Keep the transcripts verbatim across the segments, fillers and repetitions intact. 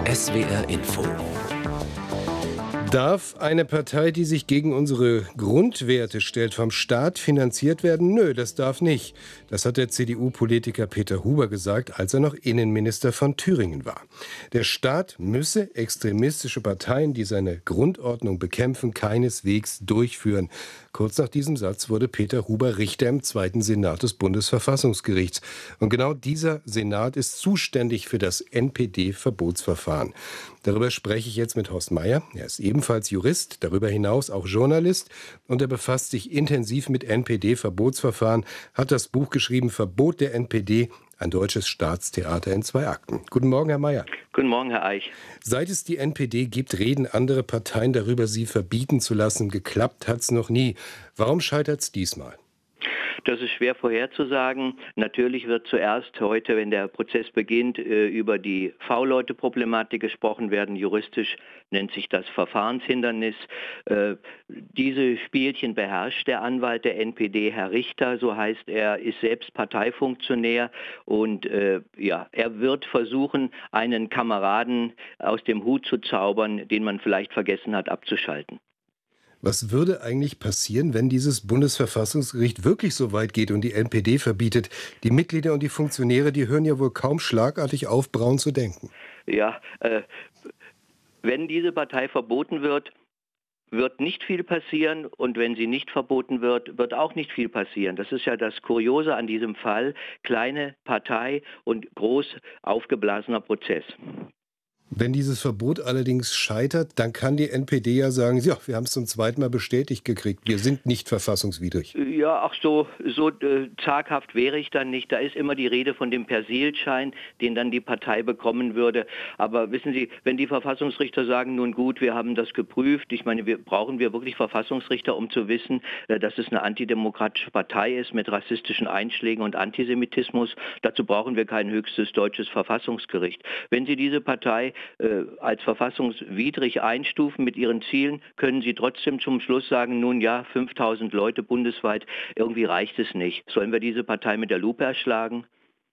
S W R Info. Darf eine Partei, die sich gegen unsere Grundwerte stellt, vom Staat finanziert werden? Nö, das darf nicht. Das hat der C D U-Politiker Peter Huber gesagt, als er noch Innenminister von Thüringen war. Der Staat müsse extremistische Parteien, die seine Grundordnung bekämpfen, keineswegs durchführen. Kurz nach diesem Satz wurde Peter Huber Richter im zweiten Senat des Bundesverfassungsgerichts. Und genau dieser Senat ist zuständig für das N P D-Verbotsverfahren. Darüber spreche ich jetzt mit Horst Meier. Er ist ebenfalls Jurist, darüber hinaus auch Journalist, und er befasst sich intensiv mit N P D-Verbotsverfahren, hat das Buch geschrieben Verbot der N P D, ein deutsches Staatstheater in zwei Akten. Guten Morgen, Herr Meier. Guten Morgen, Herr Eich. Seit es die N P D gibt, reden andere Parteien darüber, sie verbieten zu lassen. Geklappt hat's noch nie. Warum scheitert's diesmal? Das ist schwer vorherzusagen. Natürlich wird zuerst heute, wenn der Prozess beginnt, über die V-Leute-Problematik gesprochen werden. Juristisch nennt sich das Verfahrenshindernis. Diese Spielchen beherrscht der Anwalt der N P D, Herr Richter, so heißt er, ist selbst Parteifunktionär und ja, er wird versuchen, einen Kameraden aus dem Hut zu zaubern, den man vielleicht vergessen hat abzuschalten. Was würde eigentlich passieren, wenn dieses Bundesverfassungsgericht wirklich so weit geht und die N P D verbietet? Die Mitglieder und die Funktionäre, die hören ja wohl kaum schlagartig auf, Braun zu denken. Ja, äh, wenn diese Partei verboten wird, wird nicht viel passieren, und wenn sie nicht verboten wird, wird auch nicht viel passieren. Das ist ja das Kuriose an diesem Fall. Kleine Partei und groß aufgeblasener Prozess. Wenn dieses Verbot allerdings scheitert, dann kann die N P D ja sagen, ja, wir haben es zum zweiten Mal bestätigt gekriegt, wir sind nicht verfassungswidrig. Ja, ach so, so äh, zaghaft wäre ich dann nicht. Da ist immer die Rede von dem Persilschein, den dann die Partei bekommen würde. Aber wissen Sie, wenn die Verfassungsrichter sagen, nun gut, wir haben das geprüft, ich meine, wir, brauchen wir wirklich Verfassungsrichter, um zu wissen, äh, dass es eine antidemokratische Partei ist mit rassistischen Einschlägen und Antisemitismus. Dazu brauchen wir kein höchstes deutsches Verfassungsgericht. Wenn Sie diese Partei als verfassungswidrig einstufen mit ihren Zielen, können Sie trotzdem zum Schluss sagen, nun ja, fünftausend Leute bundesweit, irgendwie reicht es nicht. Sollen wir diese Partei mit der Lupe erschlagen?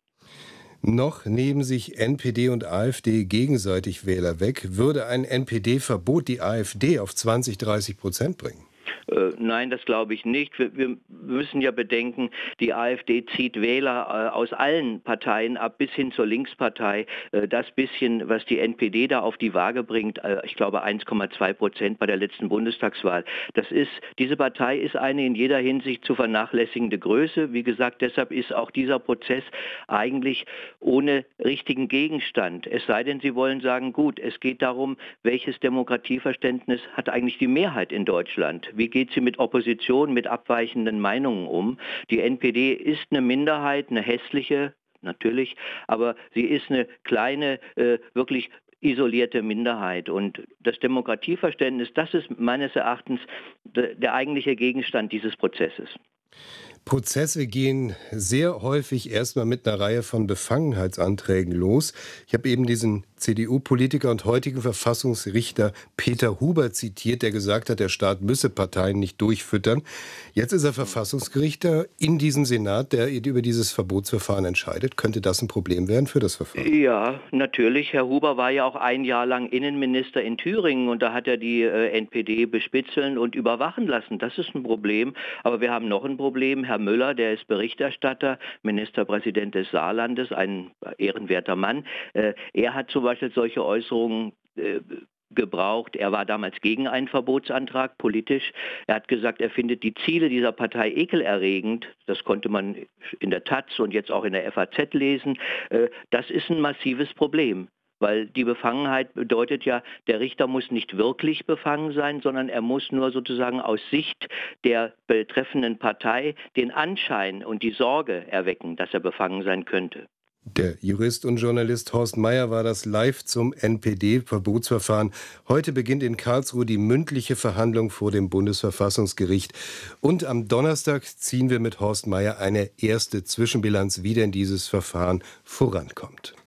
Noch nehmen sich N P D und AfD gegenseitig Wähler weg. Würde ein N P D-Verbot die AfD auf zwanzig, dreißig Prozent bringen? Äh, nein, das glaube ich nicht. Wir, wir müssen ja bedenken, die AfD zieht Wähler äh, aus allen Parteien ab, bis hin zur Linkspartei. Äh, das bisschen, was die N P D da auf die Waage bringt, äh, ich glaube eins Komma zwei Prozent bei der letzten Bundestagswahl. Das ist, diese Partei ist eine in jeder Hinsicht zu vernachlässigende Größe. Wie gesagt, deshalb ist auch dieser Prozess eigentlich ohne richtigen Gegenstand. Es sei denn, Sie wollen sagen, gut, es geht darum, welches Demokratieverständnis hat eigentlich die Mehrheit in Deutschland? Wie geht sie mit Opposition, mit abweichenden Meinungen um? Die N P D ist eine Minderheit, eine hässliche, natürlich, aber sie ist eine kleine, äh, wirklich isolierte Minderheit. Und das Demokratieverständnis, das ist meines Erachtens de, der eigentliche Gegenstand dieses Prozesses. Prozesse gehen sehr häufig erstmal mit einer Reihe von Befangenheitsanträgen los. Ich habe eben diesen C D U-Politiker und heutigen Verfassungsrichter Peter Huber zitiert, der gesagt hat, der Staat müsse Parteien nicht durchfüttern. Jetzt ist er Verfassungsrichter in diesem Senat, der über dieses Verbotsverfahren entscheidet. Könnte das ein Problem werden für das Verfahren? Ja, natürlich. Herr Huber war ja auch ein Jahr lang Innenminister in Thüringen und da hat er die äh, N P D bespitzeln und überwachen lassen. Das ist ein Problem. Aber wir haben noch ein Problem. Herr Müller, der ist Berichterstatter, Ministerpräsident des Saarlandes, ein ehrenwerter Mann. Äh, er hat zum Beispiel solche Äußerungen äh, gebraucht. Er war damals gegen einen Verbotsantrag, politisch. Er hat gesagt, er findet die Ziele dieser Partei ekelerregend. Das konnte man in der Taz und jetzt auch in der F A Z lesen. Äh, das ist ein massives Problem. Weil die Befangenheit bedeutet ja, der Richter muss nicht wirklich befangen sein, sondern er muss nur sozusagen aus Sicht der betreffenden Partei den Anschein und die Sorge erwecken, dass er befangen sein könnte. Der Jurist und Journalist Horst Meier war das live zum N P D-Verbotsverfahren. Heute beginnt in Karlsruhe die mündliche Verhandlung vor dem Bundesverfassungsgericht. Und am Donnerstag ziehen wir mit Horst Meier eine erste Zwischenbilanz, wie denn dieses Verfahren vorankommt.